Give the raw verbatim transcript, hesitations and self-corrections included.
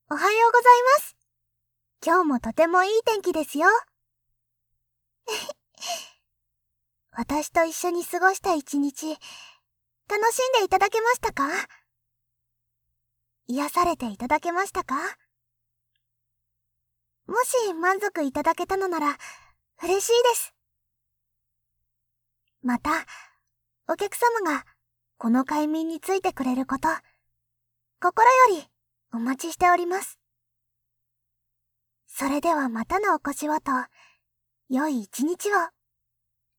おはようございます。今日もとてもいい天気ですよ。私と一緒に過ごした一日、楽しんでいただけましたか？癒されていただけましたか？もし満足いただけたのなら嬉しいです。また、お客様がこの快眠についてくれること、心よりお待ちしております。それではまたのお越しをと、良い一日を。